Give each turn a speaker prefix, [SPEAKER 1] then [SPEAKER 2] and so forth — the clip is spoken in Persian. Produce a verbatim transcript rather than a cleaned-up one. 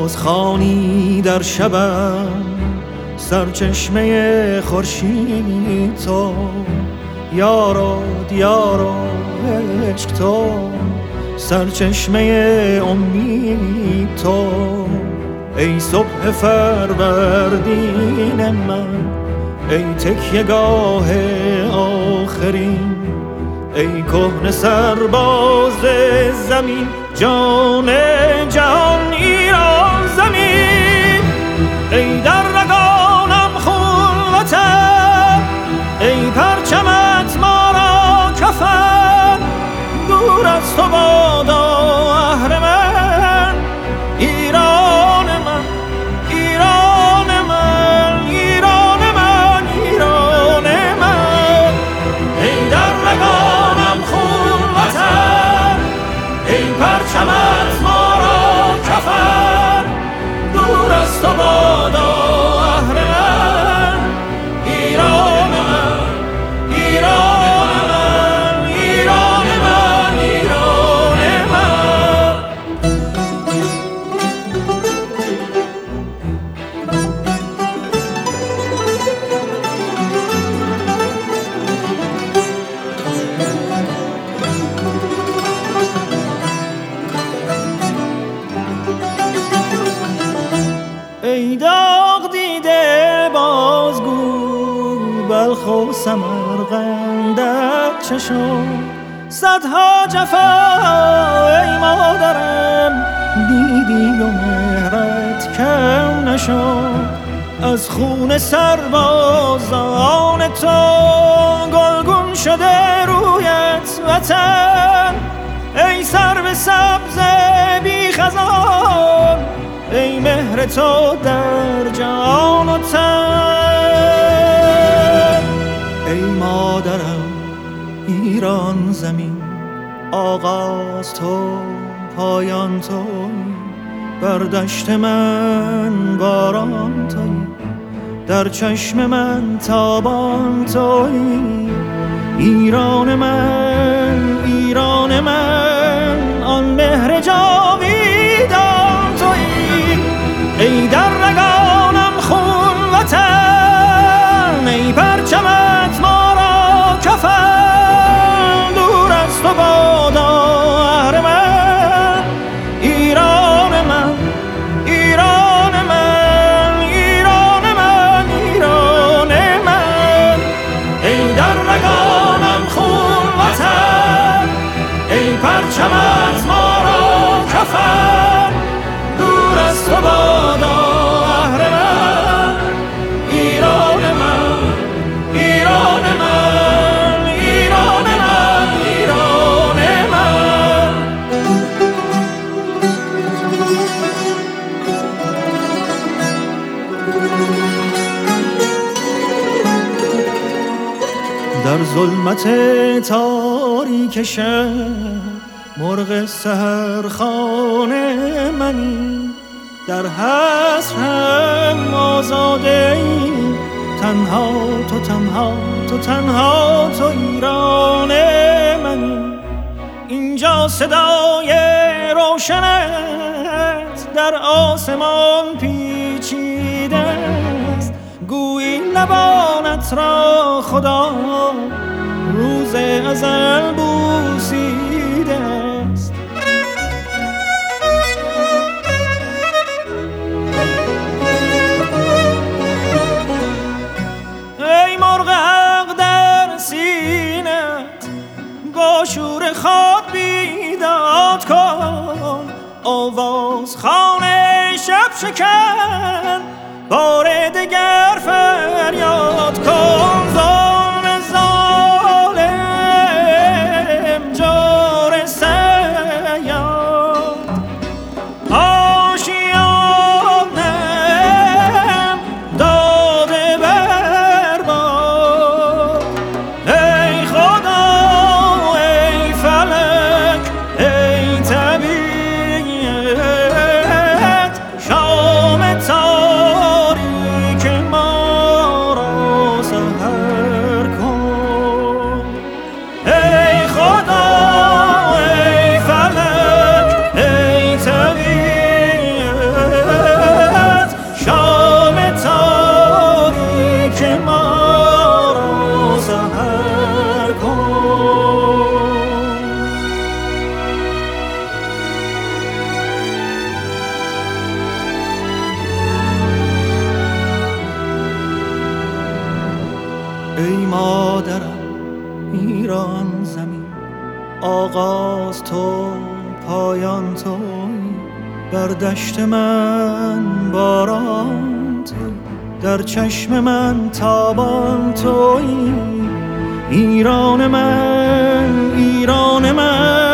[SPEAKER 1] باز خوانی در شبم سرچشمه خورشید تو، یارو دیارو عشق تو، سرچشمه امید تو. ای صبح فروردین من، ای تکیه‌گاه آخرین، ای کهنه سرباز زمین، جان جهان ایران زمین. ای در رگانم خون وطن، ای پرچمت ما را کفن، دور از تو بادا اهرمن، ایران من، ایران من، ایران من، ایران من. ای در رگانم خون وطن، ای پرچمت ما را کفن، دور از تو بادا اهرمن، ایران من، ایران من، ایران من، ایران من. ای داغ دیده بازگو بلخ و سمرقندت چه شد؟ صدها جفا ای مادرم دیدی و مهرت کم نشد. از خون سربازان تو گلگون شده رویت وطن، ای سرو سبز بی خزان، ای مهر تو در جان و تن. ای مادرم ایران زمین، آغاز تو پایان تو، بر دشت من باران تویی، در چشم من تابان تویی. ایران من، ایران من، آن مهر جاویدان تویی. ای در رگانم خون وطن، ای پرچمت ما را کفن، دور از تو بادا اهرمن، ایران من، ایران من، ایران من، ایران من. ای در رگانم خون وطن، ای پرچمت ما را کفن، دور از تو بادا اهرمن، ایران من، ایران من، ایران من، ایران من. در ظلمت تاریک شب مرغ سحرخانه منی، در حسرم آزاده ای، تنها تو، تنها تو، تنها تو، ایران منی. اینجا صدای روشنت در آسمان پیچیده است، گویی لبانت را خدا روز ازل بوسیده است. ای مرغ حق در سینت با شور خود بیداد کن، آواز خانه شب شکن، بار دگر فریاد کن. ظالم ظالم جور سیاد، آشیانم داده برباد. ای خدا، ای فلک، ای طبیعت، شام تاریک ما ای مادرم ایران زمین، آغاز تو پایان تویی، بر دشت من باران تویی، در چشم من تابان تویی. ایران من، ایران من،